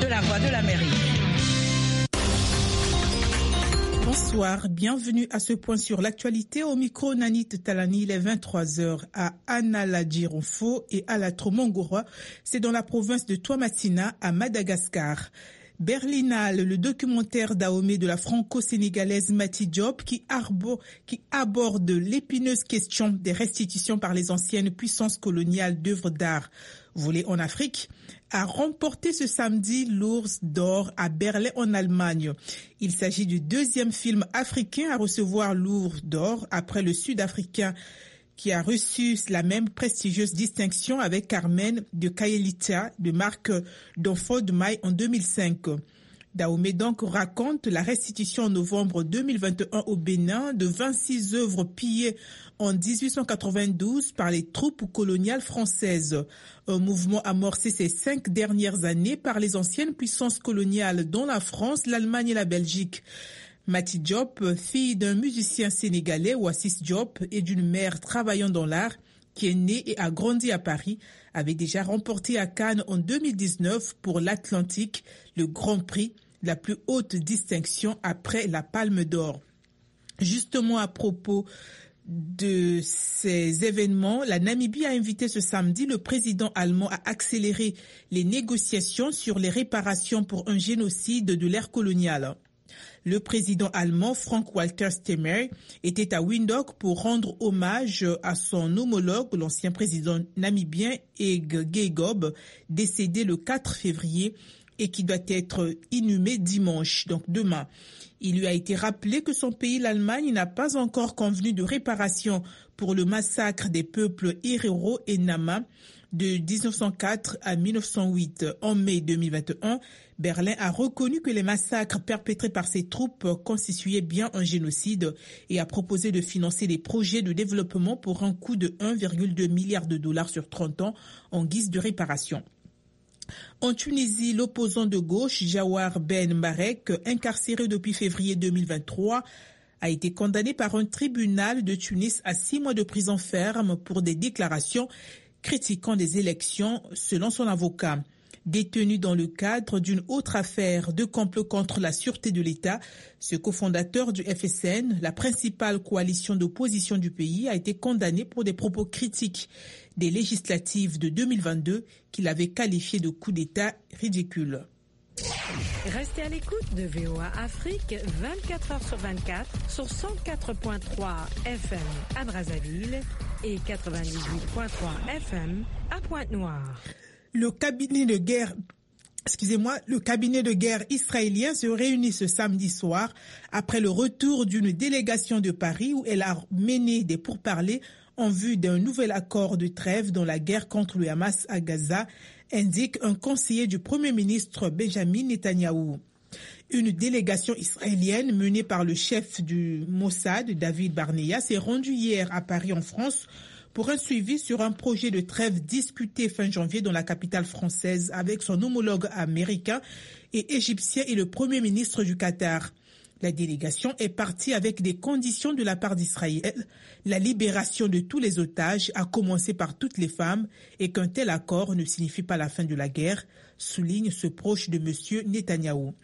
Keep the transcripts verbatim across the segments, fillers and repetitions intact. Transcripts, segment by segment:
de la Voix de l'Amérique. Bonsoir, bienvenue à ce point sur l'actualité. Au micro, Nanit Talani, il est vingt-trois heures à Analadjironfo et à la Tromongoroa. C'est dans la province de Toamasina, à Madagascar. Berlinale, le documentaire Dahomey de la franco-sénégalaise Mati Diop qui, arbo, qui aborde l'épineuse question des restitutions par les anciennes puissances coloniales d'œuvres d'art volées en Afrique, a remporté ce samedi l'Ours d'or à Berlin en Allemagne. Il s'agit du deuxième film africain à recevoir l'Ours d'or après le Sud-Africain qui a reçu la même prestigieuse distinction avec Carmen de Kaelita de Marc d'Enfant de Maille en deux mille cinq. Dahomey donc raconte la restitution en novembre deux mille vingt et un au Bénin de vingt-six œuvres pillées en dix-huit cent quatre-vingt-douze par les troupes coloniales françaises. Un mouvement amorcé ces cinq dernières années par les anciennes puissances coloniales dont la France, l'Allemagne et la Belgique. Mati Diop, fille d'un musicien sénégalais, Oasis Diop, et d'une mère travaillant dans l'art, qui est née et a grandi à Paris, avait déjà remporté à Cannes en deux mille dix-neuf pour l'Atlantique le Grand Prix, la plus haute distinction après la Palme d'Or. Justement à propos de ces événements, la Namibie a invité ce samedi le président allemand à accélérer les négociations sur les réparations pour un génocide de l'ère coloniale. Le président allemand Frank-Walter Steinmeier était à Windhoek pour rendre hommage à son homologue, l'ancien président namibien Hage Geingob, décédé le quatre février et qui doit être inhumé dimanche, donc demain. Il lui a été rappelé que son pays, l'Allemagne, n'a pas encore convenu de réparation pour le massacre des peuples Herero et Nama de dix-neuf cent quatre à mille neuf cent huit. En mai deux mille vingt et un, Berlin a reconnu que les massacres perpétrés par ces troupes constituaient bien un génocide et a proposé de financer des projets de développement pour un coût de un virgule deux milliard de dollars sur trente ans en guise de réparation. En Tunisie, l'opposant de gauche, Jawar Ben Marek, incarcéré depuis février deux mille vingt-trois, a été condamné par un tribunal de Tunis à six mois de prison ferme pour des déclarations critiquant des élections, selon son avocat. Détenu dans le cadre d'une autre affaire de complot contre la sûreté de l'État, ce cofondateur du F S N, la principale coalition d'opposition du pays, a été condamné pour des propos critiques des législatives de deux mille vingt-deux qu'il avait qualifiées de coup d'État ridicule. Restez à l'écoute de V O A Afrique vingt-quatre heures sur vingt-quatre sur cent quatre virgule trois F M à Brazzaville et quatre-vingt-dix-huit virgule trois F M à Pointe-Noire. Le cabinet de guerre, excusez-moi, le cabinet de guerre israélien se réunit ce samedi soir après le retour d'une délégation de Paris où elle a mené des pourparlers en vue d'un nouvel accord de trêve dans la guerre contre le Hamas à Gaza, indique un conseiller du Premier ministre Benjamin Netanyahou. Une délégation israélienne menée par le chef du Mossad, David Barnea, s'est rendue hier à Paris en France pour un suivi sur un projet de trêve discuté fin janvier dans la capitale française avec son homologue américain et égyptien et le Premier ministre du Qatar. La délégation est partie avec des conditions de la part d'Israël, la libération de tous les otages, à commencer par toutes les femmes, et qu'un tel accord ne signifie pas la fin de la guerre, souligne ce proche de M. Netanyahou.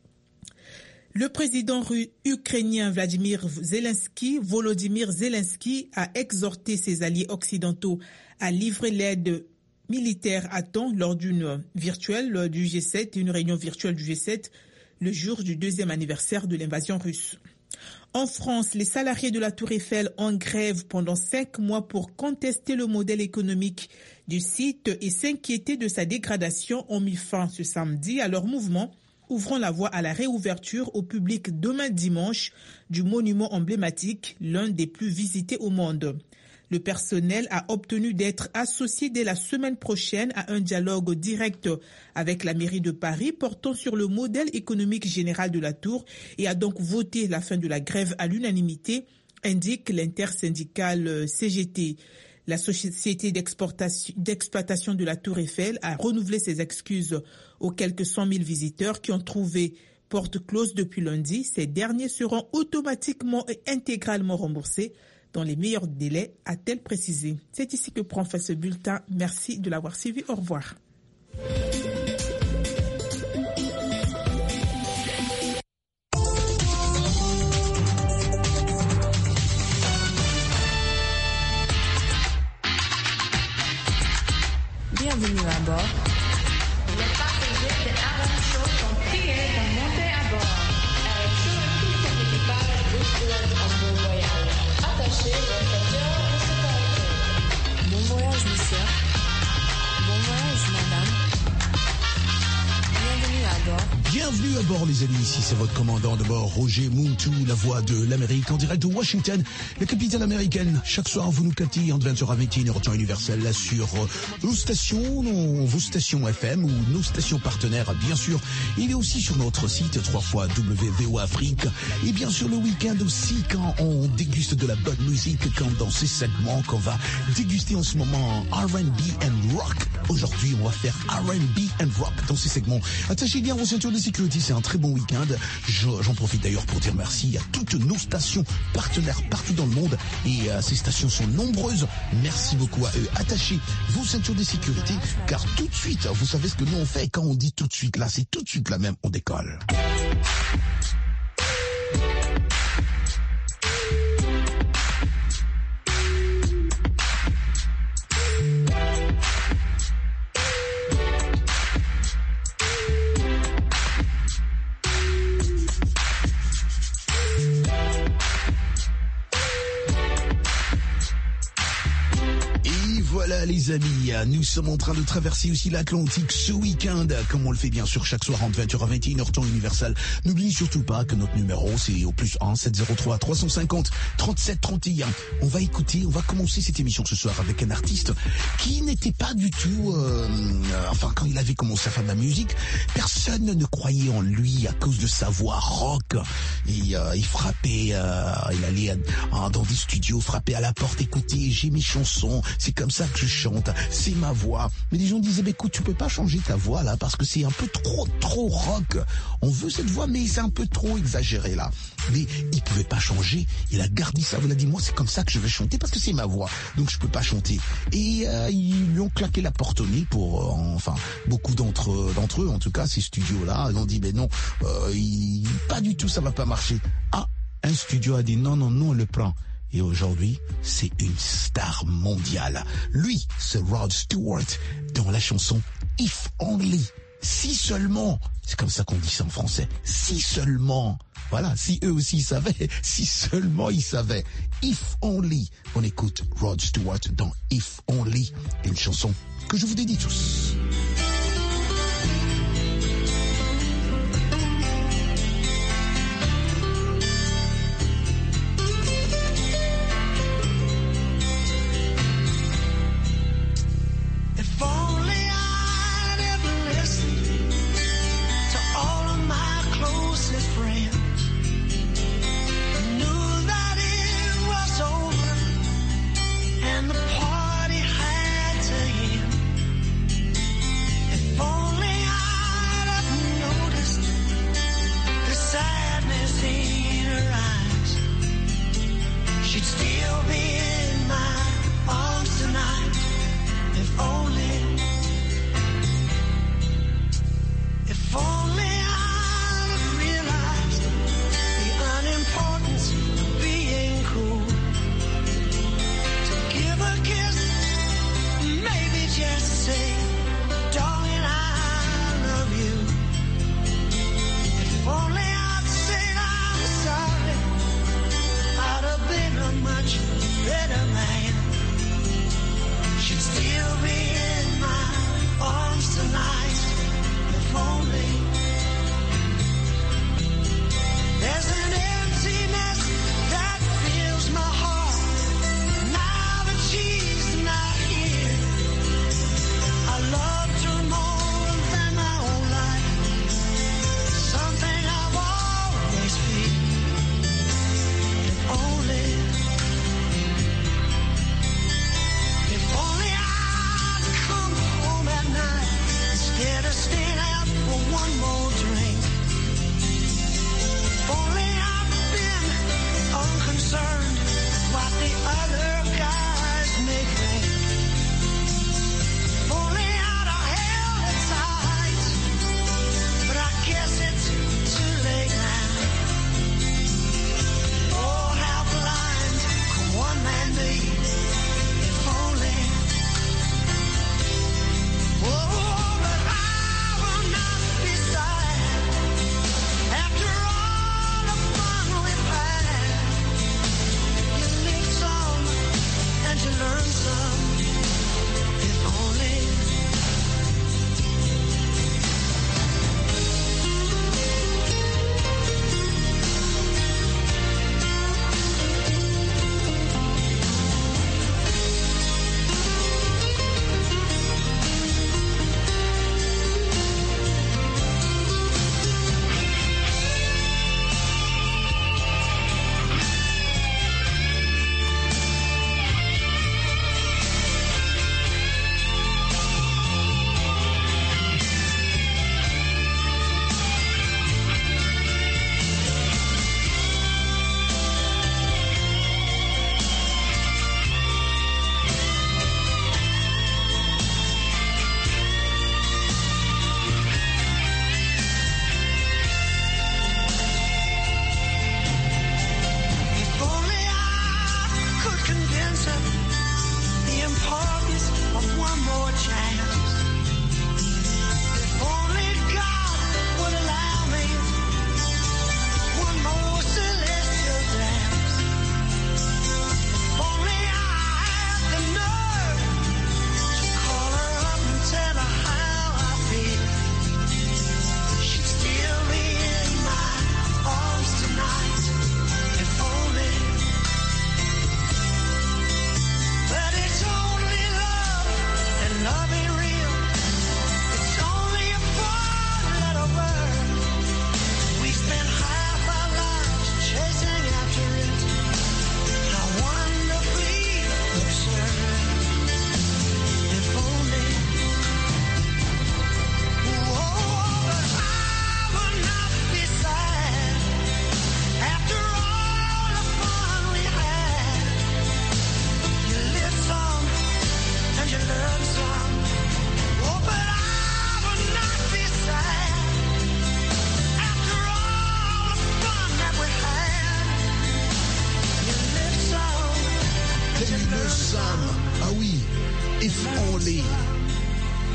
Le président ukrainien Vladimir Zelensky, Volodymyr Zelensky, a exhorté ses alliés occidentaux à livrer l'aide militaire à temps lors d'une virtuelle du G sept, une réunion virtuelle du G sept, le jour du deuxième anniversaire de l'invasion russe. En France, les salariés de la Tour Eiffel en grève pendant cinq mois pour contester le modèle économique du site et s'inquiéter de sa dégradation ont mis fin ce samedi à leur mouvement, ouvrant la voie à la réouverture au public demain dimanche du monument emblématique, l'un des plus visités au monde. Le personnel a obtenu d'être associé dès la semaine prochaine à un dialogue direct avec la mairie de Paris portant sur le modèle économique général de la Tour et a donc voté la fin de la grève à l'unanimité, indique l'intersyndicale C G T. La société d'exploitation de la Tour Eiffel a renouvelé ses excuses aux quelques cent mille visiteurs qui ont trouvé porte close depuis lundi. Ces derniers seront automatiquement et intégralement remboursés dans les meilleurs délais, a-t-elle précisé. C'est ici que prend fin ce bulletin. Merci de l'avoir suivi. Au revoir. Bienvenue à bord les amis, ici c'est votre commandant de bord, Roger Muntu, la voix de l'Amérique, en direct de Washington, la capitale américaine. Chaque soir vous nous captez entre vingt heures à vingt et une heures temps universel là sur nos stations, nos, vos stations F M ou nos stations partenaires bien sûr. Il est aussi sur notre site trois fois W V O Afrique et bien sûr le week-end aussi quand on déguste de la bonne musique, quand dans ces segments qu'on va déguster en ce moment R and B and rock. Aujourd'hui on va faire R and B and rock dans ces segments. Attachez bien vos ceintures de sécurité, c'est un très bon week-end. J'en profite d'ailleurs pour dire merci à toutes nos stations partenaires partout dans le monde et euh, ces stations sont nombreuses. Merci beaucoup à eux. Attachez vos ceintures de sécurité car tout de suite, vous savez ce que nous on fait quand on dit tout de suite là, c'est tout de suite là même, on décolle. Voilà les amis, nous sommes en train de traverser aussi l'Atlantique ce week-end, comme on le fait bien sûr chaque soir entre vingt heures à vingt et une heures temps universel. N'oubliez surtout pas que notre numéro c'est au plus un sept zéro trois trois cent cinquante trente-sept trente et un. On va écouter, on va commencer cette émission ce soir avec un artiste qui n'était pas du tout, euh, enfin quand il avait commencé à faire de la musique, personne ne croyait en lui à cause de sa voix rock. Et, euh, il frappait, euh, il allait euh, dans des studios, frapper à la porte, écoutez, j'ai mes chansons, c'est comme ça que je chante, c'est ma voix. Mais les gens disaient, bah, écoute, tu peux pas changer ta voix là parce que c'est un peu trop, trop rock. On veut cette voix, mais c'est un peu trop exagéré là. Mais il pouvait pas changer. Il a gardé ça. Il a dit, moi, c'est comme ça que je vais chanter parce que c'est ma voix. Donc je peux pas chanter. Et euh, ils lui ont claqué la porte au nez pour, euh, enfin, beaucoup d'entre d'entre eux, en tout cas, ces studios-là, ils ont dit, mais non, euh, il, pas du tout, ça va pas marcher. Ah, un studio a dit, non, non, non, on le prend. Et aujourd'hui, c'est une star mondiale. Lui, c'est Rod Stewart dans la chanson If Only. Si seulement. C'est comme ça qu'on dit ça en français. Si seulement. Voilà, si eux aussi ils savaient. Si seulement ils savaient. If Only. On écoute Rod Stewart dans If Only. Une chanson que je vous dédie tous. And the party had to end.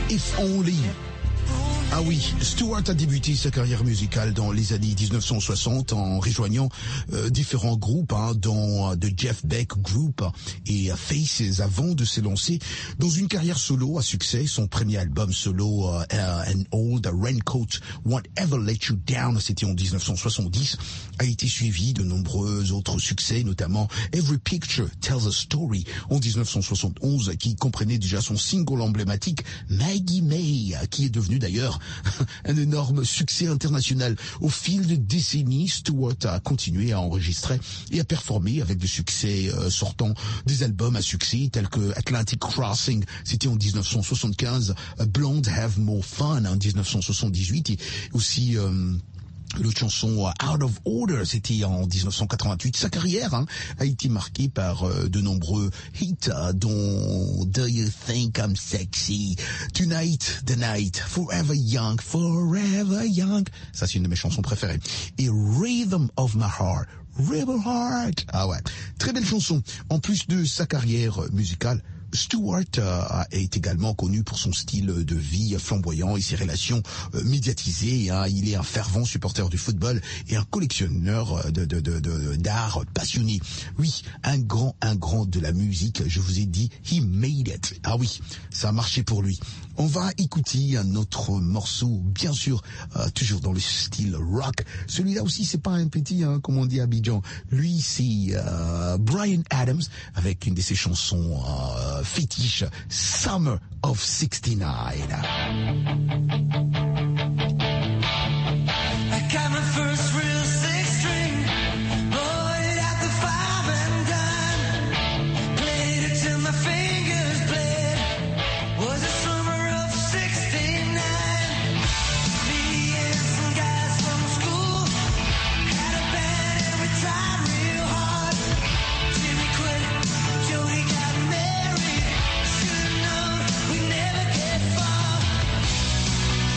If Only. Ah oui, Stewart a débuté sa carrière musicale dans les années dix-neuf cent soixante en rejoignant euh, différents groupes, hein, dont euh, The Jeff Beck Group et euh, Faces, avant de s'élancer dans une carrière solo à succès. Son premier album solo, euh, An Old Raincoat Won't Ever Let You Down, c'était en dix-neuf cent soixante-dix, a été suivi de nombreux autres succès, notamment Every Picture Tells a Story en dix-neuf cent soixante-onze, qui comprenait déjà son single emblématique Maggie May, qui est devenu d'ailleurs un énorme succès international. Au fil de décennies, Stewart a continué à enregistrer et à performer avec des succès euh, sortant des albums à succès tels que Atlantic Crossing, c'était en dix-neuf cent soixante-quinze, Blonde Have More Fun en dix-neuf cent soixante-dix-huit, et aussi euh, l'autre chanson Out of Order, c'était en dix-neuf cent quatre-vingt-huit. Sa carrière, hein, a été marquée par euh, de nombreux hits, euh, dont Do You Think I'm Sexy, Tonight the Night, Forever Young, Forever Young, ça c'est une de mes chansons préférées, et Rhythm of My Heart, River Heart. Ah ouais, très belle chanson. En plus de sa carrière musicale, Stewart euh, est également connu pour son style de vie flamboyant et ses relations euh, médiatisées. Hein. Il est un fervent supporter du football et un collectionneur de, de, de, de, d'art passionné. Oui, un grand, un grand de la musique. Je vous ai dit, he made it. Ah oui, ça a marché pour lui. On va écouter un autre morceau, bien sûr, euh, toujours dans le style rock. Celui-là aussi, c'est pas un petit, hein, comme on dit à Abidjan. Lui, c'est euh, Bryan Adams avec une de ses chansons euh, fétiche, Summer of sixty-nine. I got my first real six string, bought at the five and dime, played it till my fingers bled, was a summer of sixty-nine, me and some guys from school, had a band and we tried real hard, Jimmy quit, Jody got married, should've known we'd never get far.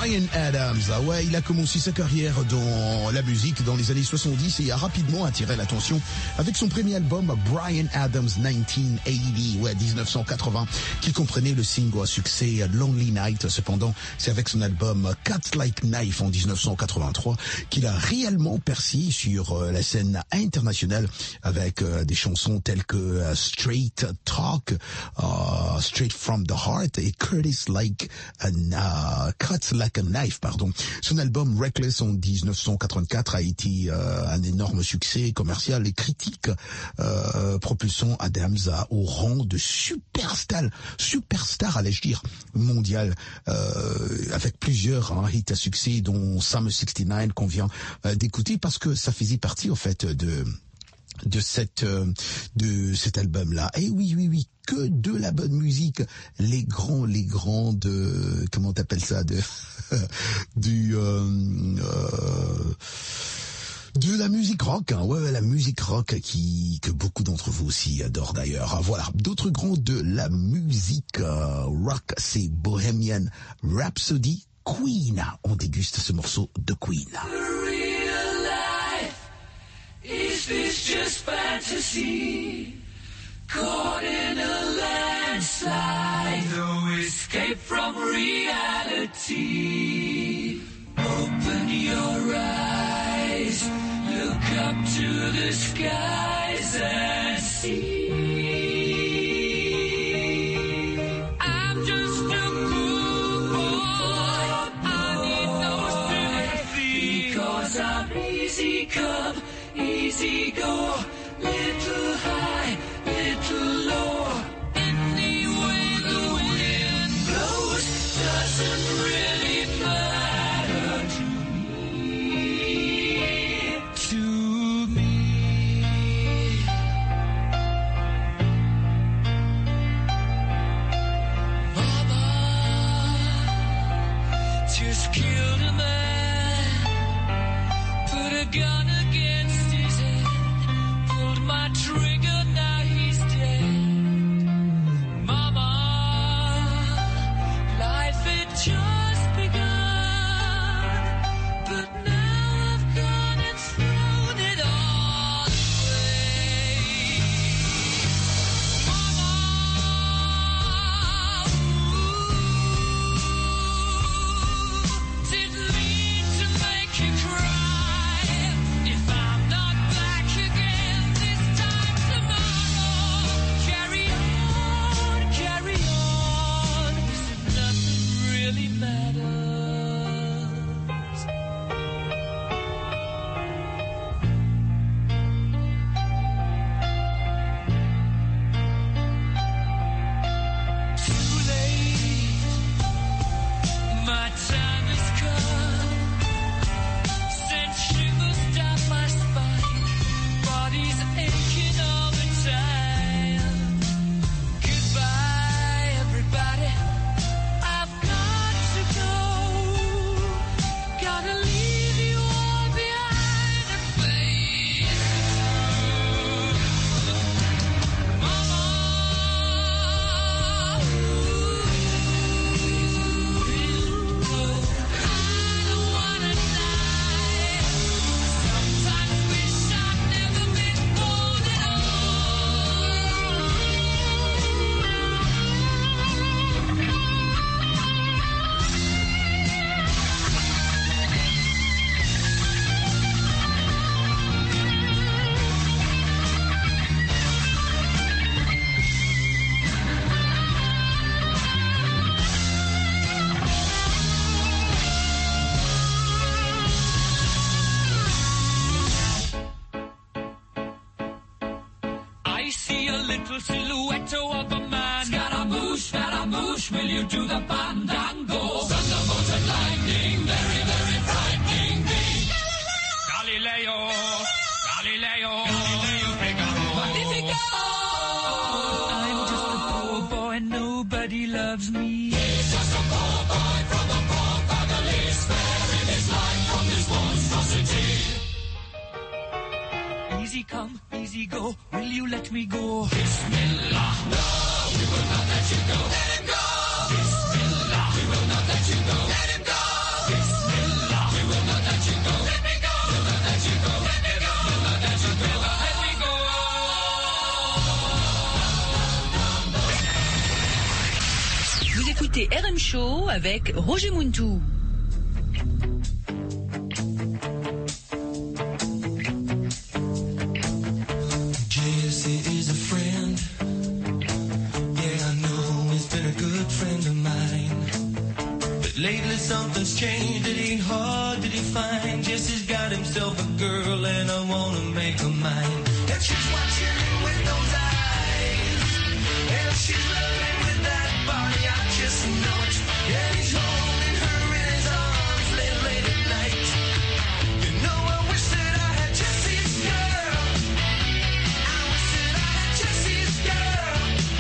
Bryan Adams. Ah ouais, il a commencé sa carrière dans la musique dans les années soixante-dix et a rapidement attiré l'attention avec son premier album Bryan Adams dix-neuf quatre-vingts, ouais, dix-neuf cent quatre-vingts, qui comprenait le single à succès Lonely Night. Cependant, c'est avec son album Cut Like Knife en dix-neuf cent quatre-vingt-trois qu'il a réellement percé sur la scène internationale avec euh, des chansons telles que uh, Straight Talk, uh, Straight From The Heart et Curtis Like a uh, Cut Like a Knife, pardon. Son album Reckless en dix-neuf cent quatre-vingt-quatre a été euh, un énorme succès commercial et critique, euh, propulsant Adams à, au rang de superstar, superstar allais-je dire, mondial, euh, avec plusieurs hein, hits à succès dont Summer soixante-neuf qu'on vient euh, d'écouter parce que ça faisait partie en fait de de cette euh, de cet album là. Et oui oui oui, que de la bonne musique, les grands les grands de comment t'appelles ça de du euh, euh, de la musique rock, hein, ouais, la musique rock qui que beaucoup d'entre vous aussi adorent d'ailleurs. Voilà, d'autres grands de la musique euh, rock, c'est Bohemian Rhapsody, Queen. On déguste ce morceau de Queen. Is this just fantasy? Caught in a landslide, no escape from reality. Open your eyes, look up to the skies and see. I'm just a cool boy, I need no sympathy, because I'm easy come, easy go, little high, little low. Any way the wind blows doesn't really matter to me, to me. Mama just killed a man, put a gun against his head, pulled my trigger, now he's dead. Mama, life had just begun, but now I've gone and thrown it all away. Mama, ooh, didn't mean to make you cry. If I'm not back again this time tomorrow, carry on, carry on, as if nothing really matters. Too late, my time has come. Sent shivers down my spine, body's aching all the time. Goodbye, everybody, I've got to go. Gotta leave you all behind and face Mama, I don't wanna die. Sometimes wish I'd never been born at I see a little silhouette of a man. Scaramouche, Scaramouche, will you do the fandango? Thunderbolt and lightning, very, very frightening me. Galileo, Galileo, Galileo, Figaro. Magnifico! I'm just a poor boy, nobody loves me. He's just a poor boy from a poor family, sparing his life from this monstrosity. Easy come, easy go, will you let me go? Bismillah, no, we will not let you go. Let him go! Bismillah, we will not let you go. Let him go! Vous écoutez R M Show avec Roger Muntou. Jesse is a friend. Yeah, I know he's been a good friend of mine. But lately something's changed. It ain't hard to define. Jesse's got himself a girl and I wanna make her mine. And she's watching him with those eyes. And she's loving with that body. I just know it. And he's holding her in his arms late, late at night. You know, I wish that I had Jesse's girl. I wish that I had Jesse's girl.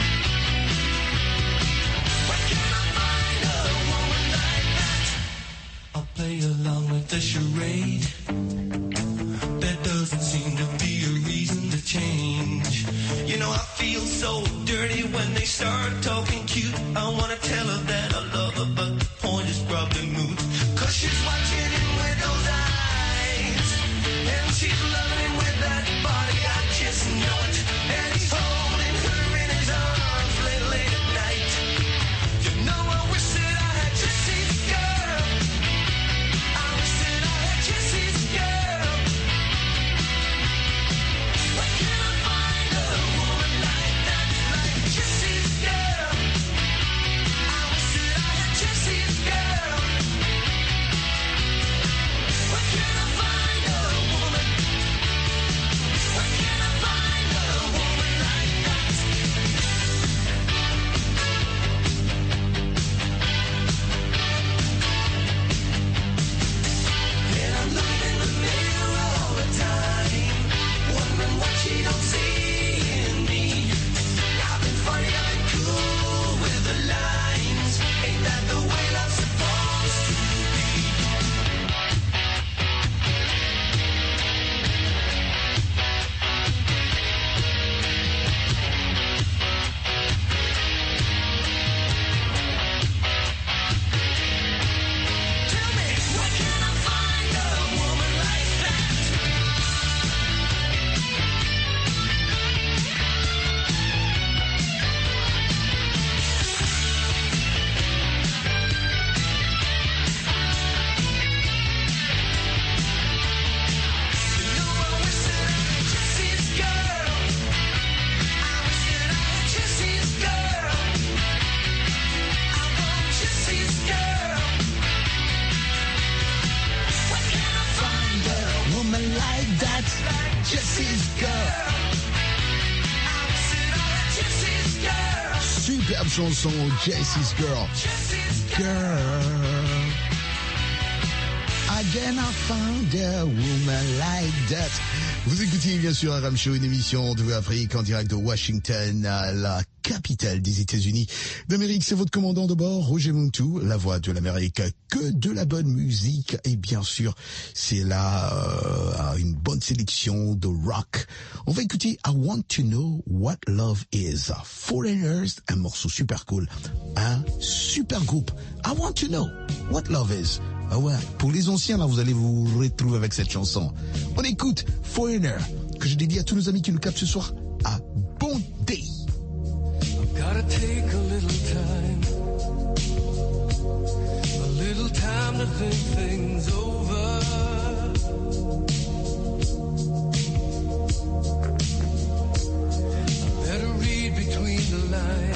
Where can I find a woman like that? I'll play along with the charade. There doesn't seem to be a reason to change. You know, I feel so dirty when they start talking cute. I wanna tell her that I love her, but the point is probably moot. Cause she's watching him with those eyes. And she's loving him with that body, I just know it. And he's holding her in his arms late, late at night. You know, I wish that I had Jesse's girl. I wish that I had Jesse's girl. Where can I find a woman like that, like Jesse's girl? I wish that I had Jesse's girl. Where can I find a woman? Where can I find a woman like that? And I'm looking in the mirror all the time, wondering what she don't see in me. I've been funny, I've been cool with the lines. Ain't that the way love's supposed to be? Tell me, where can I find a woman like that? You know, I wish that I had Jesse's girl. I wish that I had Jesse's girl. I want Jesse's girl. Where can I find a woman like that, like Jesse's girl? I wish that I had Jesse's girl. Superbe chanson, Jesse's Girl. Jesse's girl. Girl. Again I found a woman like that. Vous écoutez bien sûr R M Show, une émission de Afrique en direct de Washington, la capitale des États-Unis d'Amérique. C'est votre commandant de bord, Roger Muntou, la voix de l'Amérique. Que de la bonne musique et bien sûr, c'est là euh, une bonne sélection de rock. On va écouter I Want to Know What Love Is. Foreigners, un morceau super cool, un super groupe. I Want to Know What Love Is. Ah ouais, pour les anciens, là, vous allez vous retrouver avec cette chanson. On écoute Foreigner, que je dédie à tous nos amis qui nous captent ce soir. À bon day. Gotta take a little time, a little time to think things over. I better read between the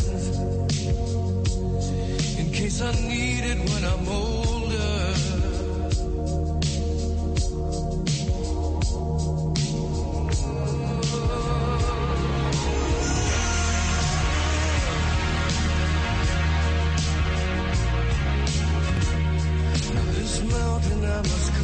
lines, in case I need it when I'm older. This mountain I must